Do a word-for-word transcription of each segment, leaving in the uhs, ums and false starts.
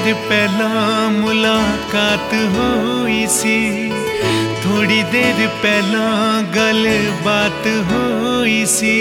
देर पहला मुलाकात हुई सी, थोड़ी देर पहला गल बात हुई सी।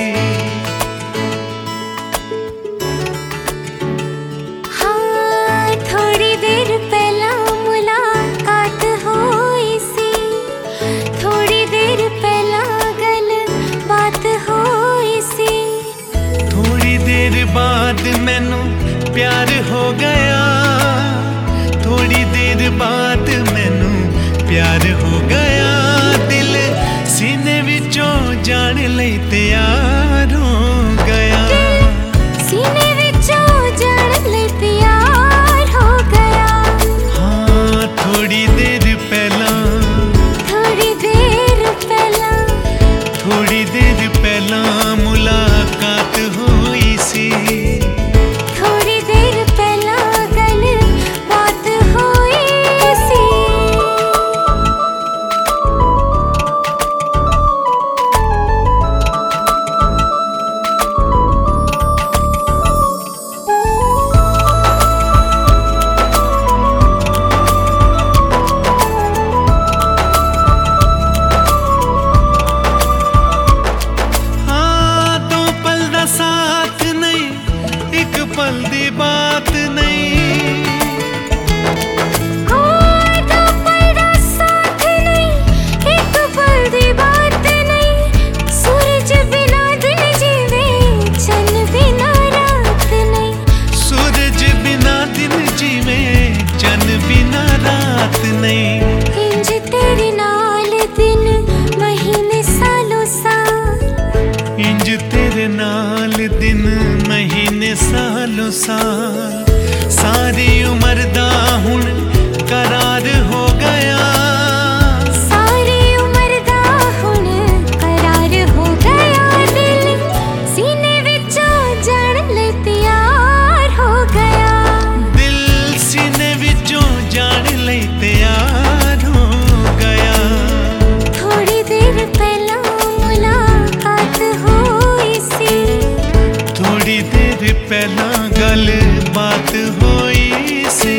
हाँ, थोड़ी देर पहला मुलाकात हुई सी, थोड़ी देर पहला गल बात हुई सी। थोड़ी देर बाद मैनू प्यार हो गया, थोड़ी देर बाद मैनू प्यार हो गया। दिल सीने विचों जान लई तैयार हो गया, सीने विचों जान लई तैयार हो गया। हाँ, थोड़ी देर पहला थोड़ी देर पहला थोड़ी देर पहला मुलाकात हुई सी। थोड़ी देर पहला गल बात हुई सी। हाँ, दो पल दा साथ नहीं, एक पल दी बात नहीं। हाँ, दो पल दा साथ नहीं, एक पल दी बात नहीं। सूरज बिना दिन जीवे, चंद बिना रात नहीं। सूरज बिना दिन जीवे, चन बिना रात नहीं। इंज तेरे नाल दिन महीने सालों साल, इंज तेरे नाल दिन महीने सालों साल। सारी उम्र दा हुण करार हो गया, सारी उम्र दा हुण करार हो गया। दिल सीने विचों जान लई तैयार हो गया। दिल सीने विचों जान लई तैयार हो गया। थोड़ी देर पहला मुलाकात हुई सी, थोड़ी देर पहला गल बात हुई सी।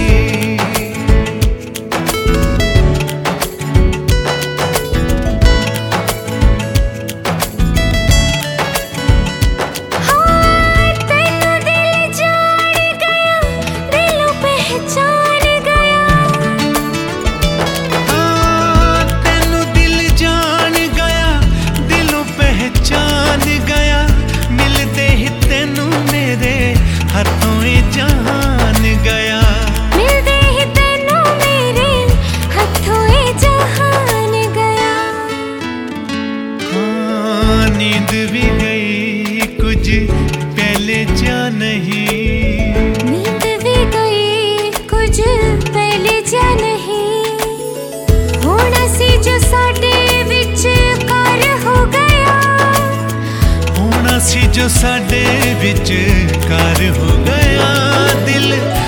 हाँ, तैनू दिल जान गया, दिलों पहचान गया। हाँ, तेनू दिल जान गया, दिलों पहचान गया। मिलते ही तेनू मेरे हाथों ये जहान गया। मिलते ही तैनू मेरे हथों ये जहान गया। हाँ, नींद भी गई कुछ पहले जा नहीं, नींद भी गई कुछ पहले जा नहीं। होना सी जो साडे विच कार हो गया, होना सी जो साडे विच कार हो गया। दिल